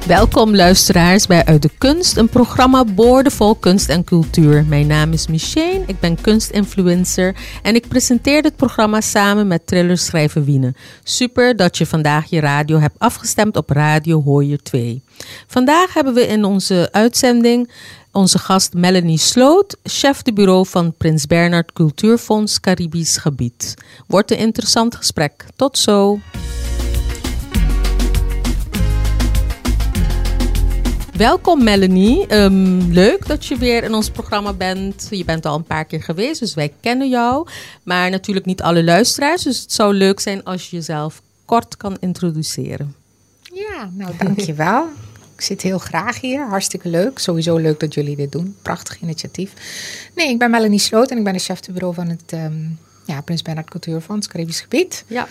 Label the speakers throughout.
Speaker 1: Welkom luisteraars bij Uit de Kunst, een programma boordevol kunst en cultuur. Mijn naam is Michelle, ik ben kunstinfluencer en ik presenteer dit programma samen met thrillerschrijver Wiene. Super dat je vandaag je radio hebt afgestemd op Radio Hooier 2. Vandaag hebben we in onze uitzending onze gast Melanie Sloot, chef de bureau van Prins Bernhard Cultuurfonds Caribisch Gebied. Wordt een interessant gesprek. Tot zo! Welkom Melanie, leuk dat je weer in ons programma bent. Je bent al een paar keer geweest, dus wij kennen jou. Maar natuurlijk niet alle luisteraars, dus het zou leuk zijn als je jezelf kort kan introduceren.
Speaker 2: Ja, nou dankjewel. Ik zit heel graag hier, hartstikke leuk. Sowieso leuk dat jullie dit doen, prachtig initiatief. Nee, ik ben Melanie Sloot en ik ben de chef de bureau van het Prins Bernhard Cultuurfonds Caribisch Gebied.
Speaker 1: Ja.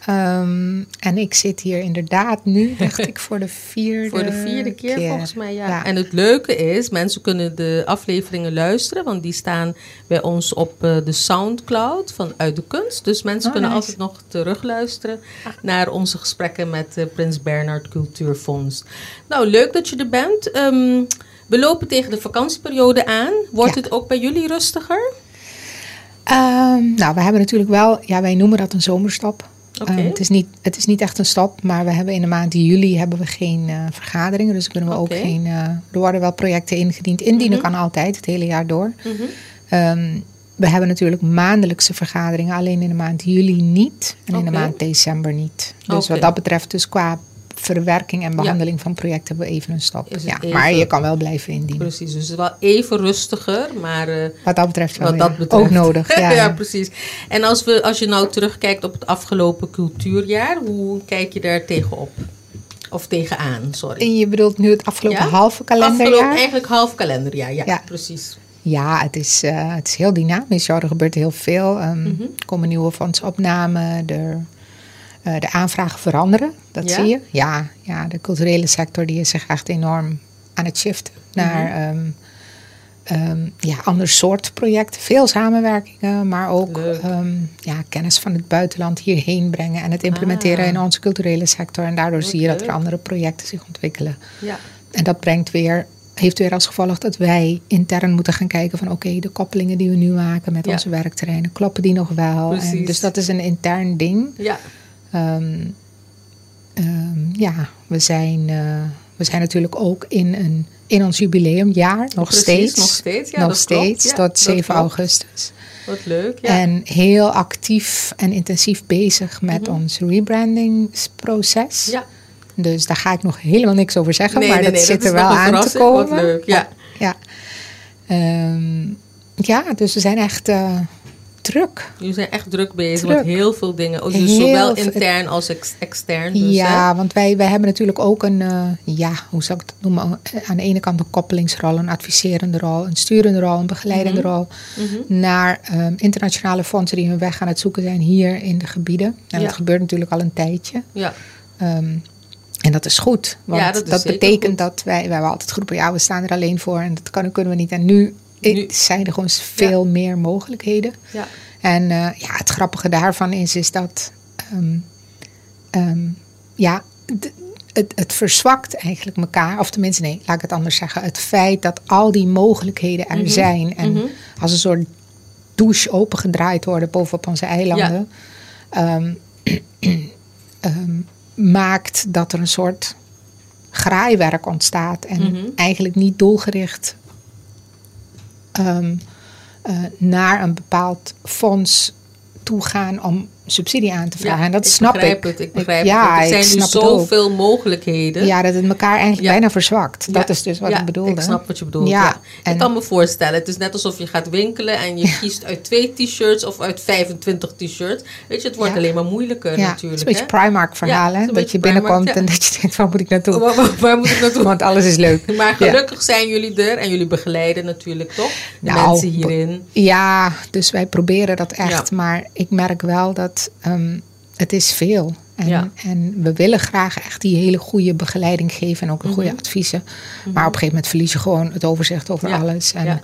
Speaker 2: En ik zit hier inderdaad nu, dacht ik, voor de vierde keer
Speaker 1: volgens mij. Ja. En het leuke is, mensen kunnen de afleveringen luisteren, want die staan bij ons op de Soundcloud van Uit de Kunst. Dus mensen kunnen altijd nog terugluisteren naar onze gesprekken met Prins Bernhard Cultuurfonds. Nou, leuk dat je er bent. We lopen tegen de vakantieperiode aan. Wordt het ook bij jullie rustiger?
Speaker 2: Nou, we hebben natuurlijk wel, wij noemen dat een zomerstop.
Speaker 1: Okay.
Speaker 2: Het is niet echt een stop, maar we hebben in de maand juli hebben we geen vergaderingen. Dus kunnen we ook geen. Er worden wel projecten ingediend. Indienen kan altijd, het hele jaar door. We hebben natuurlijk maandelijkse vergaderingen, alleen in de maand juli niet. En in de maand december niet. Dus wat dat betreft, dus qua verwerking en behandeling van projecten hebben we even een stop. Maar je kan wel blijven indienen.
Speaker 1: Precies, dus het is wel even rustiger, maar
Speaker 2: wat dat betreft wel ook nodig.
Speaker 1: Ja, precies. En als je nou terugkijkt op het afgelopen cultuurjaar, hoe kijk je daar tegenop? Of tegenaan, sorry.
Speaker 2: En je bedoelt nu het afgelopen halve kalenderjaar?
Speaker 1: Eigenlijk half kalenderjaar, ja, precies.
Speaker 2: Ja, het is heel dynamisch. Er gebeurt heel veel. Er komen nieuwe fondsopnamen, de aanvragen veranderen, dat zie je. Ja, de culturele sector die is zich echt enorm aan het shiften naar ander soort projecten. Veel samenwerkingen, maar ook kennis van het buitenland hierheen brengen en het implementeren in onze culturele sector. En daardoor zie je dat er andere projecten zich ontwikkelen. Ja. En dat heeft weer als gevolg dat wij intern moeten gaan kijken van de koppelingen die we nu maken met onze werkterreinen, kloppen die nog wel? En dus dat is een intern ding. Ja. We zijn natuurlijk ook in ons jubileumjaar nog steeds. Nog steeds tot 7 augustus.
Speaker 1: Wat leuk, ja.
Speaker 2: En heel actief en intensief bezig met ons rebrandingsproces. Ja. Dus daar ga ik nog helemaal niks over zeggen, maar dat zit er wel aan te komen.
Speaker 1: Wat leuk,
Speaker 2: ja. Dus we zijn echt druk.
Speaker 1: Jullie zijn echt druk bezig met heel veel dingen. Dus zowel intern als extern. Dus,
Speaker 2: want wij hebben natuurlijk ook een, hoe zou ik dat noemen? Aan de ene kant een koppelingsrol, een adviserende rol, een sturende rol, een begeleidende rol. Naar internationale fondsen die hun weg aan het zoeken zijn hier in de gebieden. En dat gebeurt natuurlijk al een tijdje. Ja. En dat is goed. Want dat betekent goed. Dat wij hebben altijd geroepen, we staan er alleen voor en dat kunnen we niet. En nu zijn er gewoon veel meer mogelijkheden. Ja. En het grappige daarvan is dat het verzwakt eigenlijk elkaar. Of tenminste, laat ik het anders zeggen. Het feit dat al die mogelijkheden er zijn en als een soort douche opengedraaid worden bovenop onze eilanden, maakt dat er een soort graaiwerk ontstaat en eigenlijk niet doelgericht naar een bepaald fonds toe gaan om subsidie aan te vragen. En dat snap ik.
Speaker 1: Ik begrijp het. Er zijn dus zoveel mogelijkheden.
Speaker 2: Ja, dat het elkaar eigenlijk bijna verzwakt. Dat is dus wat ik bedoelde.
Speaker 1: Ik snap wat je bedoelt. Ja. Ik kan me voorstellen. Het is net alsof je gaat winkelen en je kiest uit 2 t-shirts of uit 25 t-shirts. Weet je, het wordt alleen maar moeilijker natuurlijk. Het is een
Speaker 2: beetje Primark verhaal, hè? Dat je binnenkomt en dat je denkt, waar moet ik naartoe?
Speaker 1: Waar moet ik naartoe?
Speaker 2: Want alles is leuk.
Speaker 1: Maar gelukkig zijn jullie er en jullie begeleiden natuurlijk toch de mensen hierin.
Speaker 2: Ja, dus wij proberen dat echt. Maar ik merk wel dat het is veel. En we willen graag echt die hele goede begeleiding geven en ook een goede adviezen. Maar op een gegeven moment verlies je gewoon het overzicht over alles. En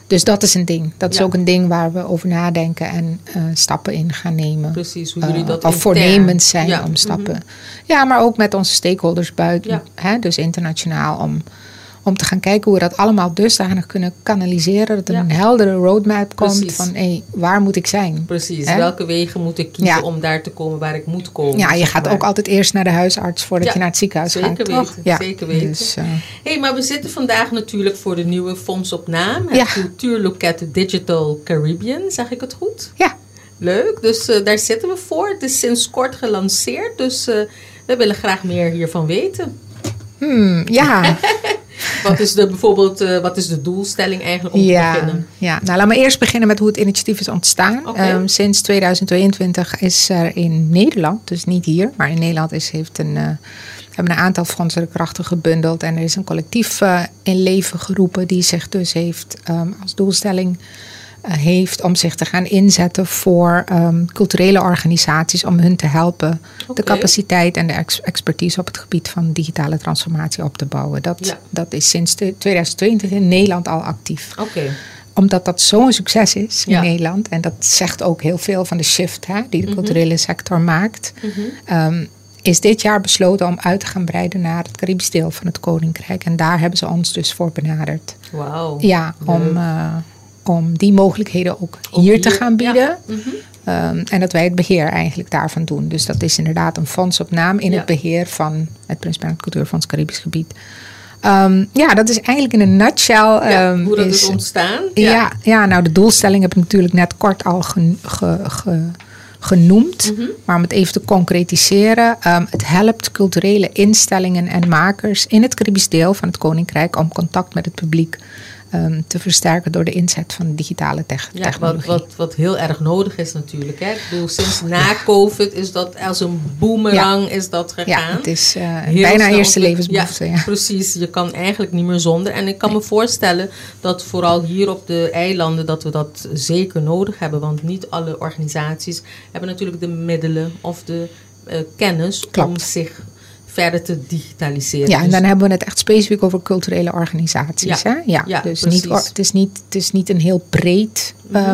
Speaker 2: Dus dat is een ding. Dat is ook een ding waar we over nadenken en stappen in gaan nemen.
Speaker 1: Precies, hoe jullie dat
Speaker 2: of voornemens zijn om stappen. Ja, maar ook met onze stakeholders buiten. Hè, dus internationaal om te gaan kijken hoe we dat allemaal dusdanig kunnen kanaliseren. Dat er een heldere roadmap komt van waar moet ik zijn?
Speaker 1: Precies, welke wegen moet ik kiezen om daar te komen waar ik moet komen?
Speaker 2: Ja, je gaat ook altijd eerst naar de huisarts voordat je naar het ziekenhuis gaat.
Speaker 1: Zeker weten. Dus, maar we zitten vandaag natuurlijk voor de nieuwe Fonds op Naam. Het Cultuurloket Digital Caribbean, zeg ik het goed?
Speaker 2: Ja.
Speaker 1: Leuk, dus daar zitten we voor. Het is sinds kort gelanceerd, dus we willen graag meer hiervan weten.
Speaker 2: Ja.
Speaker 1: Wat is de doelstelling eigenlijk om te beginnen?
Speaker 2: Ja, nou laat me eerst beginnen met hoe het initiatief is ontstaan. Sinds 2022 is er in Nederland, dus niet hier, maar in Nederland hebben een aantal fondsen de krachten gebundeld. En er is een collectief in leven geroepen die zich dus heeft als doelstelling heeft om zich te gaan inzetten voor culturele organisaties om hun te helpen de capaciteit en de expertise op het gebied van digitale transformatie op te bouwen. Dat is sinds 2022 in Nederland al actief. Omdat dat zo'n succes is in Nederland en dat zegt ook heel veel van de shift die de culturele sector maakt. Is dit jaar besloten om uit te gaan breiden naar het Caribisch deel van het Koninkrijk. En daar hebben ze ons dus voor benaderd.
Speaker 1: Wauw.
Speaker 2: Ja, om die mogelijkheden ook hier te gaan bieden. En dat wij het beheer eigenlijk daarvan doen. Dus dat is inderdaad een fonds op naam in het beheer van het Prins Bernhard Cultuurfonds Caribisch Gebied. Dat is eigenlijk in een nutshell.
Speaker 1: Hoe dat is ontstaan.
Speaker 2: Nou de doelstelling heb ik natuurlijk net kort al genoemd. Maar om het even te concretiseren. Het helpt culturele instellingen en makers in het Caribisch deel van het Koninkrijk om contact met het publiek te versterken door de inzet van digitale technologie.
Speaker 1: Wat heel erg nodig is natuurlijk. Hè? Ik bedoel, sinds na COVID is dat als een boemerang is dat gegaan.
Speaker 2: Ja, het is bijna eerste levensbehoefte.
Speaker 1: Ja, precies. Je kan eigenlijk niet meer zonder. En ik kan me voorstellen dat vooral hier op de eilanden dat we dat zeker nodig hebben. Want niet alle organisaties hebben natuurlijk de middelen of de kennis om zich verder te digitaliseren.
Speaker 2: Ja, en dan hebben we het echt specifiek over culturele organisaties. Dus het is niet een heel breed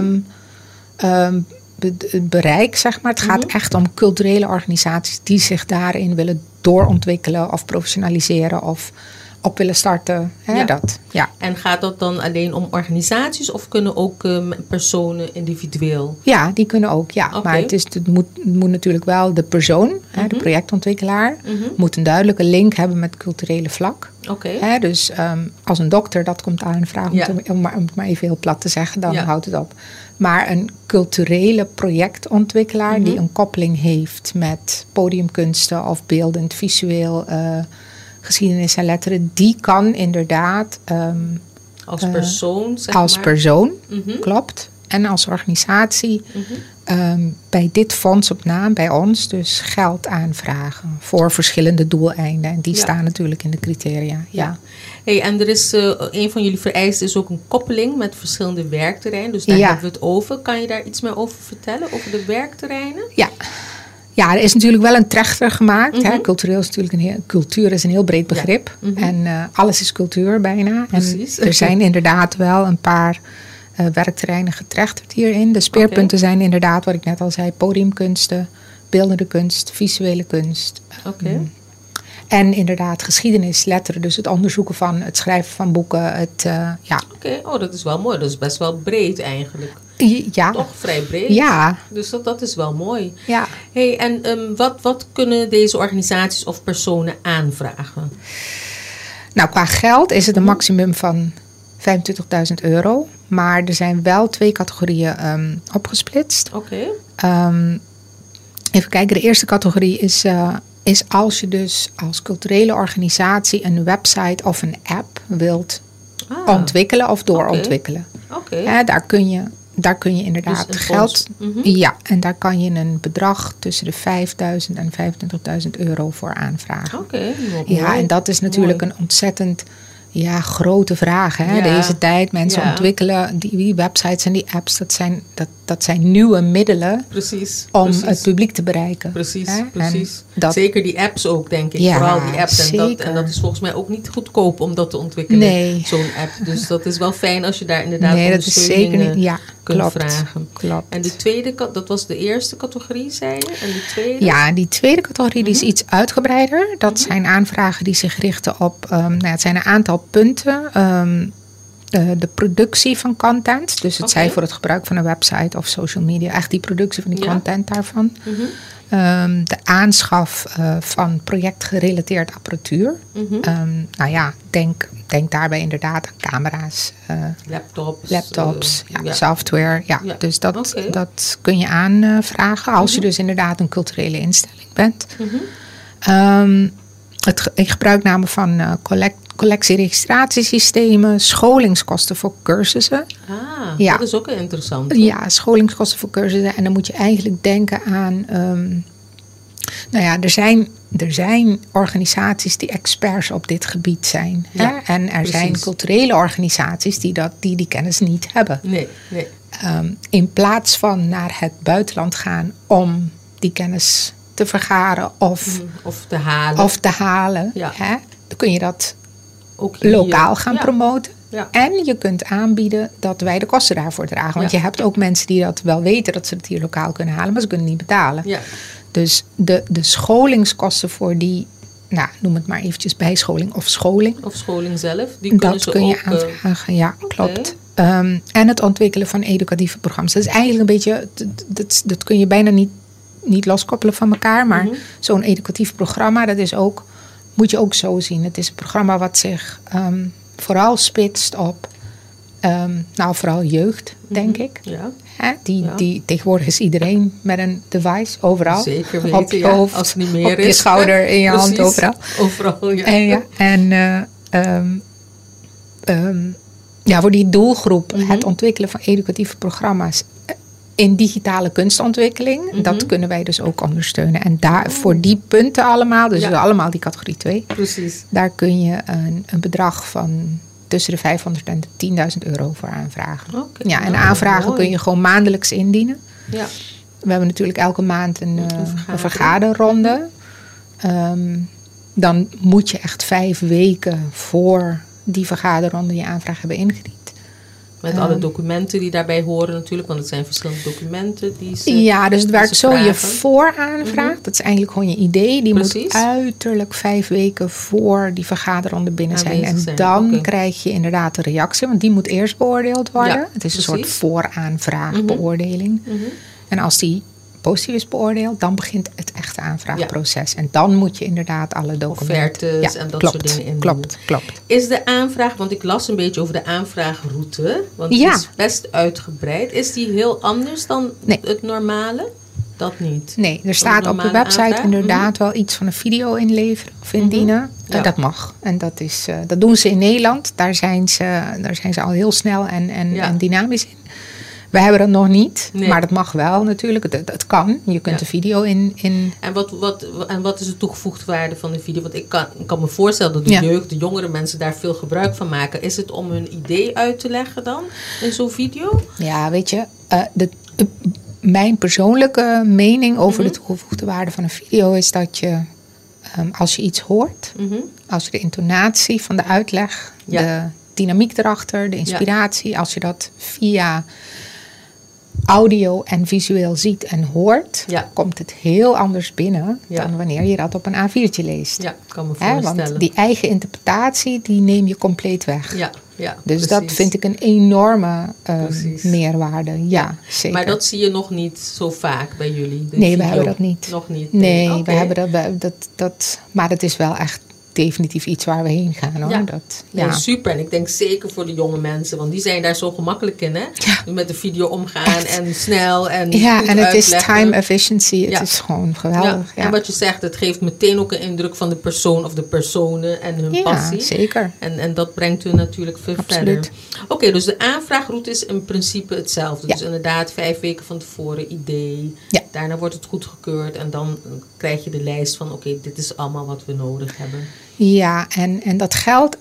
Speaker 2: bereik, zeg maar. Het gaat echt om culturele organisaties die zich daarin willen doorontwikkelen of professionaliseren of op willen starten.
Speaker 1: En gaat dat dan alleen om organisaties of kunnen ook personen individueel?
Speaker 2: Ja, die kunnen ook. Maar het moet natuurlijk wel de persoon, de projectontwikkelaar, moet een duidelijke link hebben met het culturele vlak. Dus als een dokter dat komt aanvragen, om het maar even heel plat te zeggen, dan houdt het op. Maar een culturele projectontwikkelaar die een koppeling heeft met podiumkunsten of beeldend, visueel, geschiedenis en letteren, die kan inderdaad
Speaker 1: als persoon,
Speaker 2: persoon, klopt. En als organisatie bij dit fonds op naam, bij ons, dus geld aanvragen voor verschillende doeleinden. En die staan natuurlijk in de criteria.
Speaker 1: En er is een van jullie vereisten is ook een koppeling met verschillende werkterreinen. Dus daar hebben we het over. Kan je daar iets meer over vertellen, over de werkterreinen?
Speaker 2: Ja, er is natuurlijk wel een trechter gemaakt. Cultureel is natuurlijk cultuur is een heel breed begrip. En alles is cultuur bijna.
Speaker 1: Precies.
Speaker 2: En er zijn inderdaad wel een paar werkterreinen getrechterd hierin. De speerpunten zijn inderdaad, wat ik net al zei, podiumkunsten, beeldende kunst, visuele kunst. En inderdaad geschiedenis, letteren. Dus het onderzoeken van, het schrijven van boeken.
Speaker 1: Dat is wel mooi. Dat is best wel breed eigenlijk.
Speaker 2: Ja.
Speaker 1: Toch vrij breed.
Speaker 2: Ja.
Speaker 1: Dus dat is wel mooi.
Speaker 2: Ja.
Speaker 1: En wat kunnen deze organisaties of personen aanvragen?
Speaker 2: Nou, qua geld is het een maximum van €25.000. Maar er zijn wel 2 categorieën opgesplitst. Even kijken, de eerste categorie is als je dus als culturele organisatie een website of een app wilt ontwikkelen of doorontwikkelen. Daar kun je inderdaad dus geld. Ja, en daar kan je een bedrag tussen de €5.000 en €25.000 voor aanvragen.
Speaker 1: Ja,
Speaker 2: en dat is natuurlijk een ontzettend grote vragen. Hè?
Speaker 1: Ja.
Speaker 2: Deze tijd, mensen ontwikkelen die websites en die apps. Dat zijn nieuwe middelen om het publiek te bereiken.
Speaker 1: Precies.
Speaker 2: Dat,
Speaker 1: zeker die apps ook, denk ik.
Speaker 2: Ja,
Speaker 1: vooral die apps.
Speaker 2: zeker.
Speaker 1: En dat is volgens mij ook niet goedkoop om dat te ontwikkelen.
Speaker 2: Nee.
Speaker 1: Zo'n app. Dus dat is wel fijn als je daar inderdaad
Speaker 2: dat is zeker niet.
Speaker 1: kunt vragen.
Speaker 2: Klopt.
Speaker 1: En de tweede, dat was de eerste categorie, zei je? En de tweede?
Speaker 2: Ja, die tweede categorie die is iets uitgebreider. Dat zijn aanvragen die zich richten op... het zijn een aantal punten. De productie van content. Dus het zij voor het gebruik van een website of social media. Echt die productie van die content daarvan. De aanschaf van projectgerelateerd apparatuur. Denk daarbij inderdaad aan camera's. Laptops, software. Ja. Dus dat kun je aanvragen als je dus inderdaad een culturele instelling bent. Ik gebruik namen van collectieregistratiesystemen, scholingskosten voor cursussen.
Speaker 1: Dat is ook interessant.
Speaker 2: Ja, scholingskosten voor cursussen. En dan moet je eigenlijk denken aan... er zijn organisaties die experts op dit gebied zijn.
Speaker 1: Ja,
Speaker 2: hè? En er zijn culturele organisaties die kennis niet hebben.
Speaker 1: Nee.
Speaker 2: In plaats van naar het buitenland gaan om die kennis te vergaren of te halen. Hè? Dan kun je dat ook lokaal gaan promoten. Ja. En je kunt aanbieden dat wij de kosten daarvoor dragen. Want je hebt ook mensen die dat wel weten dat ze het hier lokaal kunnen halen, maar ze kunnen het niet betalen. Ja. Dus de scholingskosten voor die, noem het maar eventjes bijscholing of scholing.
Speaker 1: Of scholing zelf. Die
Speaker 2: dat kun je aanvragen, ja, klopt. En het ontwikkelen van educatieve programma's. Dat is eigenlijk een beetje, dat kun je bijna niet loskoppelen van elkaar. Maar zo'n educatief programma, dat is ook, moet je ook zo zien. Het is een programma wat zich vooral spitst op, vooral jeugd, denk ik. Ja. Die tegenwoordig is iedereen met een device, overal.
Speaker 1: Zeker weten,
Speaker 2: op je hoofd,
Speaker 1: als het niet meer
Speaker 2: op je schouder, in je hand, overal.
Speaker 1: Overal, ja.
Speaker 2: Voor die doelgroep, het ontwikkelen van educatieve programma's in digitale kunstontwikkeling, dat kunnen wij dus ook ondersteunen. En voor die punten allemaal, dus allemaal die categorie 2,
Speaker 1: precies.
Speaker 2: Daar kun je een bedrag van tussen de 500 en de 10.000 euro voor aanvragen. En aanvragen kun je gewoon maandelijks indienen. Ja. We hebben natuurlijk elke maand een vergaderronde. Dan moet je echt 5 weken voor die vergaderronde je aanvraag hebben ingediend.
Speaker 1: Met alle documenten die daarbij horen natuurlijk, want het zijn verschillende documenten die ze
Speaker 2: dus het werkt zo, je vooraanvraag, dat is eigenlijk gewoon je idee. Die moet uiterlijk 5 weken voor die vergaderronde binnen zijn. En dan krijg je inderdaad de reactie, want die moet eerst beoordeeld worden. Ja, het is een soort vooraanvraagbeoordeling. En als die positief is beoordeeld, dan begint het echte aanvraagproces. Ja. En dan moet je inderdaad alle documenten...
Speaker 1: Offertes en dat soort dingen indienen.
Speaker 2: Klopt.
Speaker 1: Is de aanvraag, want ik las een beetje over de aanvraagroute, want die is best uitgebreid. Is die heel anders dan het normale? Dat niet?
Speaker 2: Nee, er staat op de website inderdaad wel iets van een video inleveren of indienen. Dat mag. En dat doen ze in Nederland. Daar zijn ze al heel snel en dynamisch in. We hebben dat nog niet, maar dat mag wel natuurlijk. Het kan. Je kunt de video in...
Speaker 1: En wat is de toegevoegde waarde van de video? Want ik kan me voorstellen dat de jeugd, de jongere mensen daar veel gebruik van maken. Is het om hun idee uit te leggen dan in zo'n video?
Speaker 2: Ja, weet je, mijn persoonlijke mening over de toegevoegde waarde van een video is dat je, als je iets hoort, als je de intonatie van de uitleg, de dynamiek erachter, de inspiratie, als je dat via audio en visueel ziet en hoort, komt het heel anders binnen dan wanneer je dat op een A4'tje leest.
Speaker 1: Ja, kan me voorstellen.
Speaker 2: Want die eigen interpretatie, die neem je compleet weg.
Speaker 1: Ja,
Speaker 2: dus precies. Dat vind ik een enorme meerwaarde. Ja, zeker.
Speaker 1: Maar dat zie je nog niet zo vaak bij jullie?
Speaker 2: Nee, we hebben dat niet.
Speaker 1: Nog niet?
Speaker 2: Nee, we hebben dat. Maar het is wel echt definitief iets waar we heen gaan, hoor.
Speaker 1: Ja, super. En ik denk zeker voor de jonge mensen, want die zijn daar zo gemakkelijk in, hè? Ja. Met de video omgaan en snel en
Speaker 2: en het is time efficiency. Het is gewoon geweldig.
Speaker 1: Ja. En wat je zegt, het geeft meteen ook een indruk van de persoon of de personen en hun passie.
Speaker 2: Ja, zeker.
Speaker 1: En dat brengt u natuurlijk veel verder. Oké, dus de aanvraagroute is in principe hetzelfde. Dus inderdaad 5 weken van tevoren idee. Ja. Daarna wordt het goedgekeurd en dan krijg je de lijst van dit is allemaal wat we nodig hebben.
Speaker 2: Ja, en dat geldt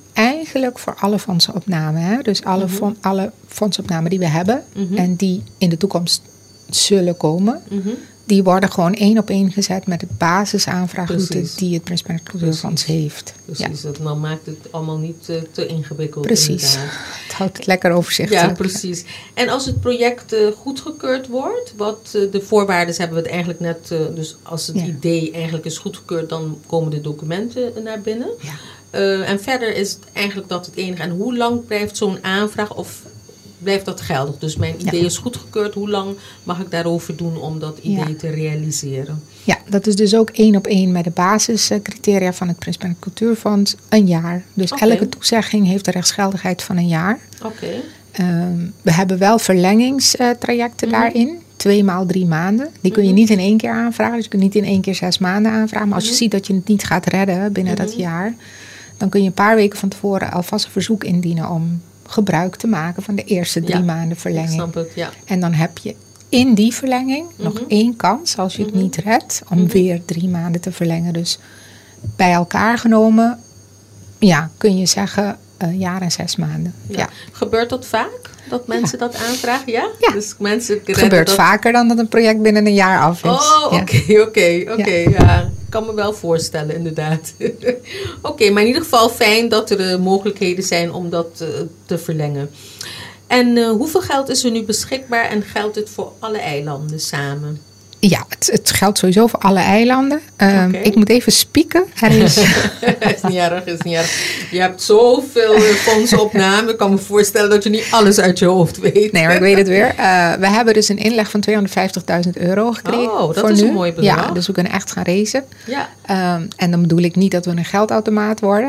Speaker 2: eigenlijk voor alle fondsenopnamen. Hè? Dus alle fondsenopnamen die we hebben en die in de toekomst zullen komen, die worden gewoon 1 op 1 gezet met de basisaanvraagroute die het Prins Bernhard Cultuurfonds heeft.
Speaker 1: Precies, dat maakt het allemaal niet te ingewikkeld.
Speaker 2: Precies, het houdt het lekker overzichtelijk.
Speaker 1: Ja, precies. En als het project goedgekeurd wordt, wat de voorwaarden hebben we het eigenlijk net, dus als het idee eigenlijk is goedgekeurd, dan komen de documenten naar binnen. Ja. En verder is het eigenlijk dat het enige. En hoe lang blijft zo'n aanvraag of blijft dat geldig? Dus mijn idee is goedgekeurd. Hoe lang mag ik daarover doen om dat idee te realiseren?
Speaker 2: Ja, dat is dus ook 1 op 1 met de basiscriteria van het Prins Bernhard Cultuurfonds. 1 jaar. Dus elke toezegging heeft een rechtsgeldigheid van 1 jaar. We hebben wel verlengingstrajecten daarin. 2 maal 3 maanden. Die kun je niet in 1 keer aanvragen. Dus je kunt niet in 1 keer 6 maanden aanvragen. Maar als je ziet dat je het niet gaat redden binnen dat jaar, dan kun je een paar weken van tevoren alvast een verzoek indienen om gebruik te maken van de eerste 3 maanden verlenging.
Speaker 1: Ik snap het, ja.
Speaker 2: En dan heb je in die verlenging nog 1 kans, als je het niet redt, om weer 3 maanden te verlengen. Dus bij elkaar genomen, kun je zeggen 1 jaar en 6 maanden. Ja.
Speaker 1: Gebeurt dat vaak? Dat mensen dat aanvragen? Ja? Dus mensen
Speaker 2: het gebeurt vaker dan dat een project binnen 1 jaar af is.
Speaker 1: Oh, oké. Ja, ik kan me wel voorstellen, inderdaad. Oké, maar in ieder geval fijn dat er mogelijkheden zijn om dat te verlengen. En hoeveel geld is er nu beschikbaar en geldt het voor alle eilanden samen?
Speaker 2: Ja, het geldt sowieso voor alle eilanden. Ik moet even spieken.
Speaker 1: Is niet erg. Je hebt zoveel fondsenopnamen. Ik kan me voorstellen dat je niet alles uit je hoofd weet.
Speaker 2: Nee, maar ik weet het weer. We hebben dus een inleg van €250.000 gekregen.
Speaker 1: Oh, dat is een mooi bedrag.
Speaker 2: Ja, dus we kunnen echt gaan racen.
Speaker 1: Ja.
Speaker 2: En dan bedoel ik niet dat we een geldautomaat worden.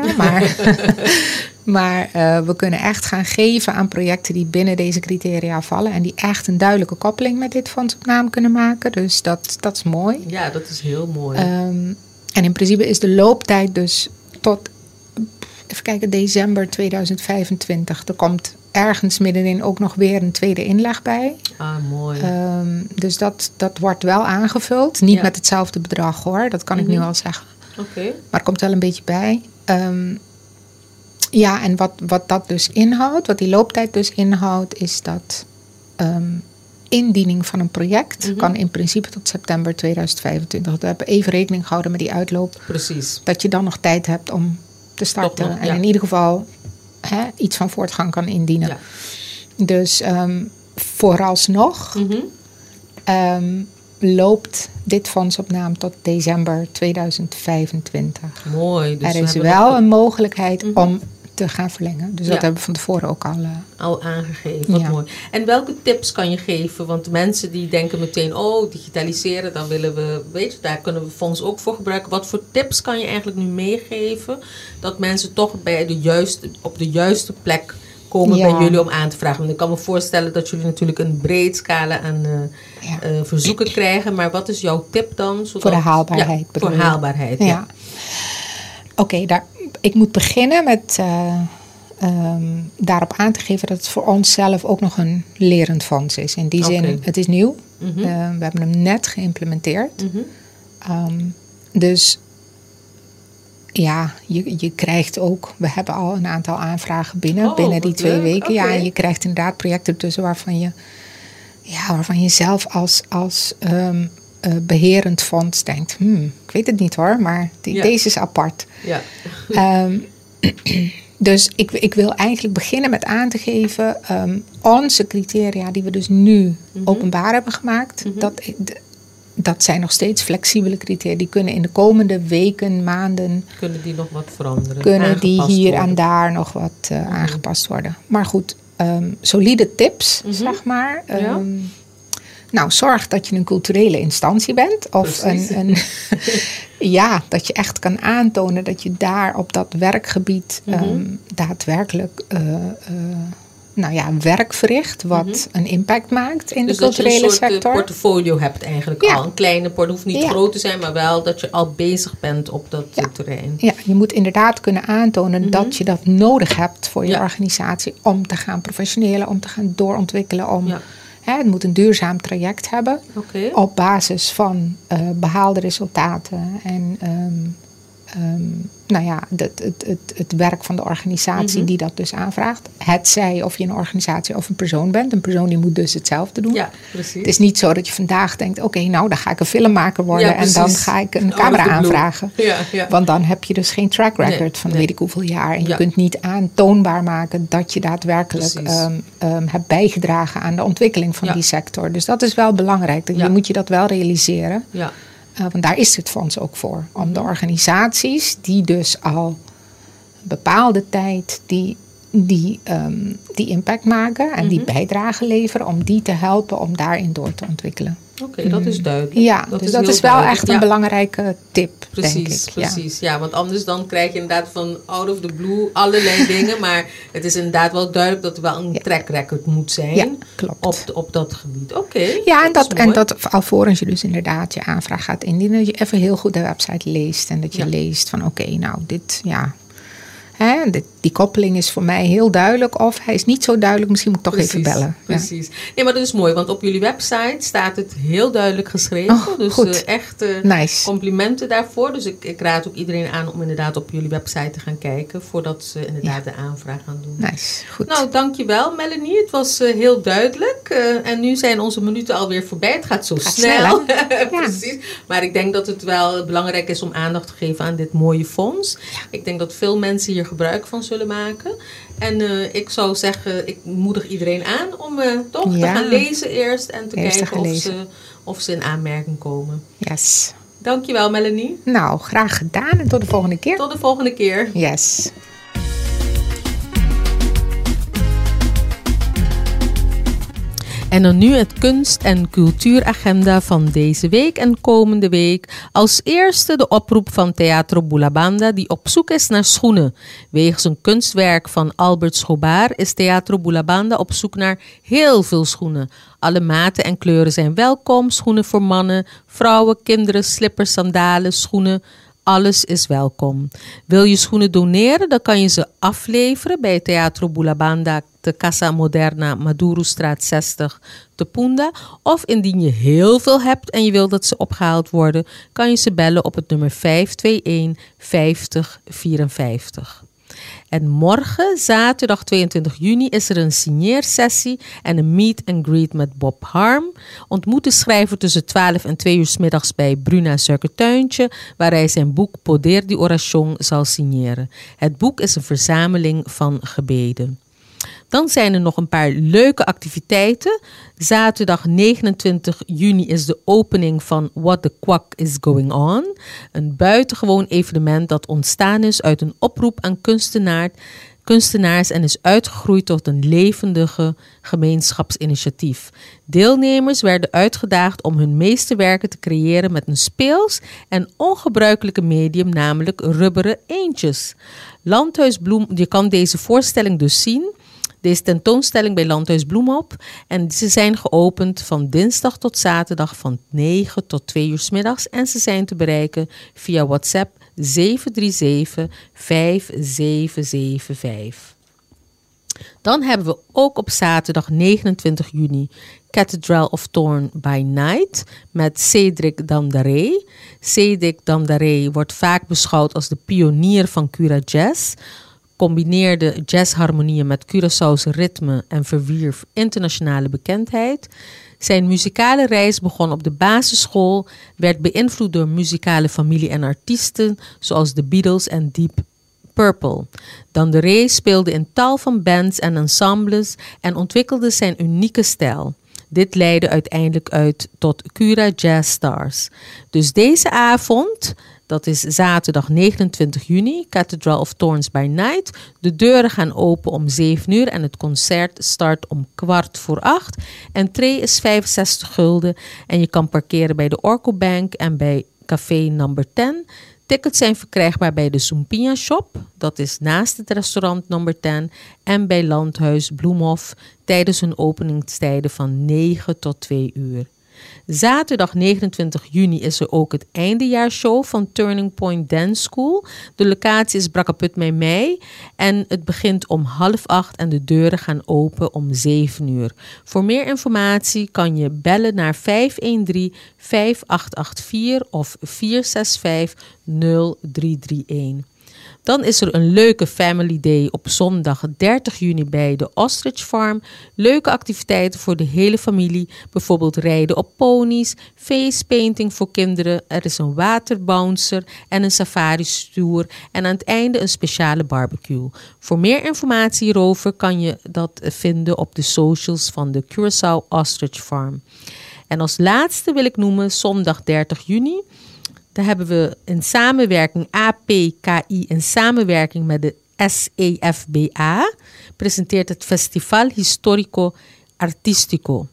Speaker 2: Maar we kunnen echt gaan geven aan projecten die binnen deze criteria vallen. En die echt een duidelijke koppeling met dit fondsopname kunnen maken. Dus dat is mooi.
Speaker 1: Ja, dat is heel mooi.
Speaker 2: En in principe is de looptijd dus tot, even kijken, december 2025. Er komt ergens middenin ook nog weer een tweede inleg bij.
Speaker 1: Ah, mooi.
Speaker 2: Dus dat wordt wel aangevuld. Niet met hetzelfde bedrag hoor, dat kan ik nu al zeggen.
Speaker 1: Oké.
Speaker 2: Maar er komt wel een beetje bij. Ja, en wat dat dus inhoudt, wat die looptijd dus inhoudt, is dat indiening van een project kan in principe tot september 2025. We hebben even rekening gehouden met die uitloop.
Speaker 1: Precies.
Speaker 2: Dat je dan nog tijd hebt om te starten. Nog, en in ieder geval iets van voortgang kan indienen. Ja. Dus vooralsnog loopt dit fondsopname tot december 2025.
Speaker 1: Mooi. Dus
Speaker 2: er is wel een mogelijkheid om te gaan verlengen. Dus dat hebben we van tevoren ook
Speaker 1: al aangegeven. Wat mooi. En welke tips kan je geven? Want de mensen die denken meteen, digitaliseren, dan willen we, daar kunnen we fonds ook voor gebruiken. Wat voor tips kan je eigenlijk nu meegeven dat mensen toch op de juiste plek komen bij jullie om aan te vragen? Want ik kan me voorstellen dat jullie natuurlijk een breed scala aan verzoeken krijgen. Maar wat is jouw tip dan?
Speaker 2: Voor de haalbaarheid.
Speaker 1: Voor haalbaarheid, ja.
Speaker 2: Oké, ik moet beginnen met daarop aan te geven dat het voor onszelf ook nog een lerend fonds is. In die zin, het is nieuw. We hebben hem net geïmplementeerd. Dus ja, je krijgt ook, we hebben al een aantal aanvragen binnen die 2 weken. Ja, en je krijgt inderdaad projecten tussen waarvan je zelf als beherend fonds denkt, ik weet het niet hoor, maar deze is apart. Ja. Dus ik wil eigenlijk beginnen met aan te geven, onze criteria die we dus nu openbaar hebben gemaakt, dat zijn nog steeds flexibele criteria. Die kunnen in de komende weken, maanden,
Speaker 1: kunnen die nog wat veranderen?
Speaker 2: Kunnen die hier en daar nog wat aangepast worden. Maar goed, solide tips, zeg maar. Nou, zorg dat je een culturele instantie bent. Of dat je echt kan aantonen dat je daar op dat werkgebied daadwerkelijk werk verricht. Wat een impact maakt in de culturele sector. Dus dat je een soort
Speaker 1: portfolio hebt eigenlijk al. Een kleine portfolio, hoeft niet groot te zijn, maar wel dat je al bezig bent op dat terrein. Ja,
Speaker 2: je moet inderdaad kunnen aantonen dat je dat nodig hebt voor je organisatie. Om te gaan professioneren, om te gaan doorontwikkelen, het moet een duurzaam traject hebben. Op basis van behaalde resultaten. En het werk van de organisatie die dat dus aanvraagt. Hetzij of je een organisatie of een persoon bent. Een persoon die moet dus hetzelfde doen.
Speaker 1: Ja, precies.
Speaker 2: Het is niet zo dat je vandaag denkt, oké, dan ga ik een filmmaker worden en dan ga ik een camera aanvragen.
Speaker 1: Ja.
Speaker 2: Want dan heb je dus geen track record van weet ik hoeveel jaar. En je kunt niet aantoonbaar maken dat je daadwerkelijk hebt bijgedragen aan de ontwikkeling van die sector. Dus dat is wel belangrijk. Je moet je dat wel realiseren. Ja. Want daar is het fonds ook voor. Om de organisaties die dus al een bepaalde tijd die impact maken en die bijdrage leveren, om die te helpen om daarin door te ontwikkelen.
Speaker 1: Oké, dat is duidelijk.
Speaker 2: Ja, dat is wel echt een belangrijke tip, denk ik.
Speaker 1: Precies. Ja, want anders dan krijg je inderdaad van out of the blue allerlei dingen. Maar het is inderdaad wel duidelijk dat er wel een track record moet zijn.
Speaker 2: Ja, klopt.
Speaker 1: Op dat gebied. Oké.
Speaker 2: Ja, en dat alvorens je dus inderdaad je aanvraag gaat indienen, dat je even heel goed de website leest. En dat je leest van die koppeling is voor mij heel duidelijk. Of hij is niet zo duidelijk, misschien moet ik toch even bellen.
Speaker 1: Precies. Nee, maar dat is mooi. Want op jullie website staat het heel duidelijk geschreven. Dus echt nice. Complimenten daarvoor. Dus ik raad ook iedereen aan om inderdaad op jullie website te gaan kijken. Voordat ze inderdaad de aanvraag gaan doen.
Speaker 2: Nice, goed.
Speaker 1: Nou, dankjewel Melanie. Het was heel duidelijk. En nu zijn onze minuten alweer voorbij. Het gaat zo snel. Precies. Maar ik denk dat het wel belangrijk is om aandacht te geven aan dit mooie fonds. Ja. Ik denk dat veel mensen hier gebruik van zullen maken. En ik zou zeggen, ik moedig iedereen aan om te gaan lezen eerst en te kijken of ze in aanmerking komen.
Speaker 2: Yes.
Speaker 1: Dankjewel Melanie.
Speaker 2: Nou, graag gedaan en tot de volgende keer.
Speaker 1: Tot de volgende keer.
Speaker 2: Yes.
Speaker 1: En dan nu het kunst- en cultuuragenda van deze week en komende week. Als eerste de oproep van Teatro Boulabanda die op zoek is naar schoenen. Wegens een kunstwerk van Albert Schobar is Teatro Boulabanda op zoek naar heel veel schoenen. Alle maten en kleuren zijn welkom. Schoenen voor mannen, vrouwen, kinderen, slippers, sandalen, schoenen. Alles is welkom. Wil je schoenen doneren, dan kan je ze afleveren bij Teatro Boulabanda, de Casa Moderna, Madurostraat 60, te Punda. Of indien je heel veel hebt en je wilt dat ze opgehaald worden, kan je ze bellen op het nummer 521 50 54. En morgen, zaterdag 22 juni, is er een signeersessie en een meet and greet met Bob Harm. Ontmoet de schrijver tussen 12 en 2 uur 's middags bij Bruna Suikertuintje, waar hij zijn boek Poder de Oración zal signeren. Het boek is een verzameling van gebeden. Dan zijn er nog een paar leuke activiteiten. Zaterdag 29 juni is de opening van What the Quack is Going On. Een buitengewoon evenement dat ontstaan is uit een oproep aan kunstenaars en is uitgegroeid tot een levendige gemeenschapsinitiatief. Deelnemers werden uitgedaagd om hun meeste werken te creëren met een speels en ongebruikelijke medium, namelijk rubberen eendjes. Landhuis Bloem, je kan deze voorstelling dus zien. Deze tentoonstelling bij Landhuis Bloemop. En ze zijn geopend van dinsdag tot zaterdag van 9 tot 2 uur 's middags. En ze zijn te bereiken via WhatsApp 737-5775. Dan hebben we ook op zaterdag 29 juni Cathedral of Thorn by Night met Cédric Damdaré. Cédric Damdaré wordt vaak beschouwd als de pionier van Cura Jazz. Combineerde jazzharmonieën met Curaçaose ritme en verwierf internationale bekendheid. Zijn muzikale reis begon op de basisschool, werd beïnvloed door muzikale familie en artiesten zoals de Beatles en Deep Purple. Damdaré speelde in tal van bands en ensembles en ontwikkelde zijn unieke stijl. Dit leidde uiteindelijk uit tot Cura Jazz Stars. Dus deze avond, dat is zaterdag 29 juni, Cathedral of Thorns by Night. De deuren gaan open om 7 uur en het concert start om 7:15. Entree is 65 gulden en je kan parkeren bij de Orco Bank en bij Café Number 10. Tickets zijn verkrijgbaar bij de Sumpinha Shop, dat is naast het restaurant Number 10, en bij Landhuis Bloemhof tijdens hun openingstijden van 9 tot 2 uur. Zaterdag 29 juni is er ook het eindejaarshow van Turning Point Dance School. De locatie is Brakkaput Mei en het begint om 7:30 en de deuren gaan open om 7:00. Voor meer informatie kan je bellen naar 513-5884 of 465-0331. Dan is er een leuke Family Day op zondag 30 juni bij de Ostrich Farm. Leuke activiteiten voor de hele familie. Bijvoorbeeld rijden op ponies, face painting voor kinderen. Er is een waterbouncer en een safari-stoer. En aan het einde een speciale barbecue. Voor meer informatie hierover kan je dat vinden op de socials van de Curaçao Ostrich Farm. En als laatste wil ik noemen zondag 30 juni. Daar hebben we in samenwerking APKI in samenwerking met de SEFBA presenteert het Festival Historico Artistico.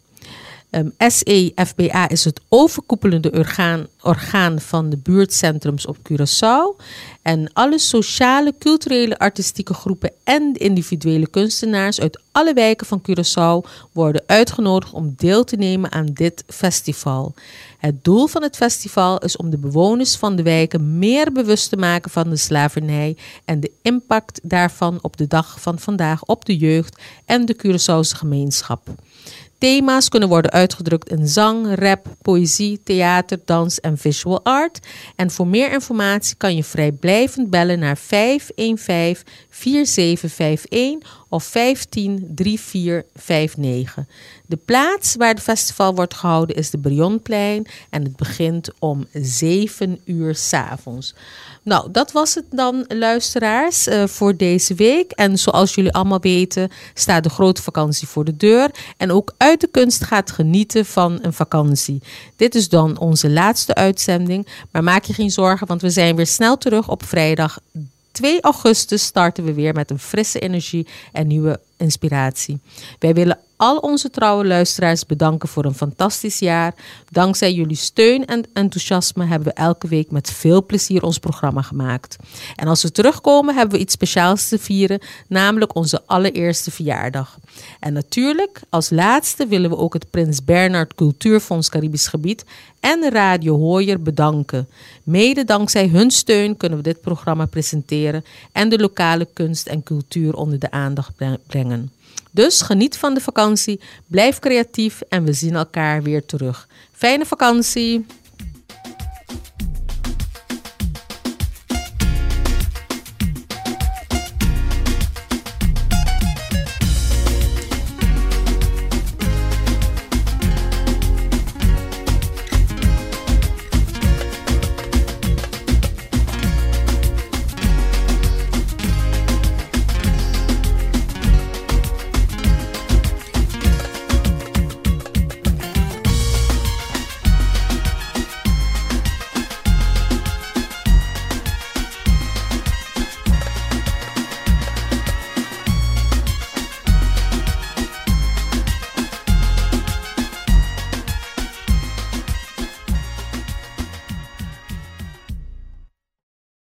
Speaker 1: SEFBA is het overkoepelende orgaan van de buurtcentrums op Curaçao. En alle sociale, culturele, artistieke groepen en individuele kunstenaars uit alle wijken van Curaçao worden uitgenodigd om deel te nemen aan dit festival. Het doel van het festival is om de bewoners van de wijken meer bewust te maken van de slavernij en de impact daarvan op de dag van vandaag op de jeugd en de Curaçaose gemeenschap. Thema's kunnen worden uitgedrukt in zang, rap, poëzie, theater, dans en visual art. En voor meer informatie kan je vrijblijvend bellen naar 515-4751 of 15-3459. De plaats waar het festival wordt gehouden is de Brionplein en het begint om 7:00 s'avonds. Nou, dat was het dan, luisteraars, voor deze week. En zoals jullie allemaal weten, staat de grote vakantie voor de deur. En ook Uit de Kunst gaat genieten van een vakantie. Dit is dan onze laatste uitzending. Maar maak je geen zorgen, want we zijn weer snel terug op vrijdag 2 augustus starten we weer met een frisse energie en nieuwe inspiratie. Wij willen al onze trouwe luisteraars bedanken voor een fantastisch jaar. Dankzij jullie steun en enthousiasme hebben we elke week met veel plezier ons programma gemaakt. En als we terugkomen hebben we iets speciaals te vieren, namelijk onze allereerste verjaardag. En natuurlijk, als laatste willen we ook het Prins Bernhard Cultuurfonds Caribisch Gebied en Radio Hooier bedanken. Mede dankzij hun steun kunnen we dit programma presenteren en de lokale kunst en cultuur onder de aandacht brengen. Dus geniet van de vakantie, blijf creatief en we zien elkaar weer terug. Fijne vakantie!